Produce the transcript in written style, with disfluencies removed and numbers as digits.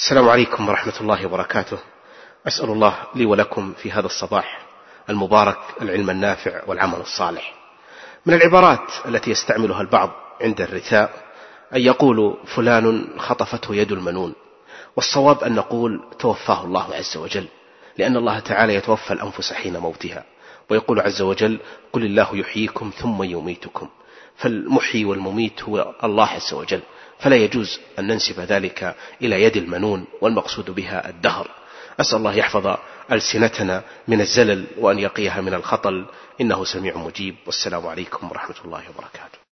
السلام عليكم ورحمة الله وبركاته. أسأل الله لي ولكم في هذا الصباح المبارك العلم النافع والعمل الصالح. من العبارات التي يستعملها البعض عند الرثاء أن يقولوا فلان خطفته يد المنون، والصواب أن نقول توفاه الله عز وجل، لأن الله تعالى يتوفى الأنفس حين موتها، ويقول عز وجل قل الله يحييكم ثم يميتكم، فالمحيي والمميت هو الله عز وجل، فلا يجوز أن ننسب ذلك إلى يد المنون، والمقصود بها الدهر. أسأل الله يحفظ ألسنتنا من الزلل وأن يقيها من الخطل، إنه سميع مجيب. والسلام عليكم ورحمة الله وبركاته.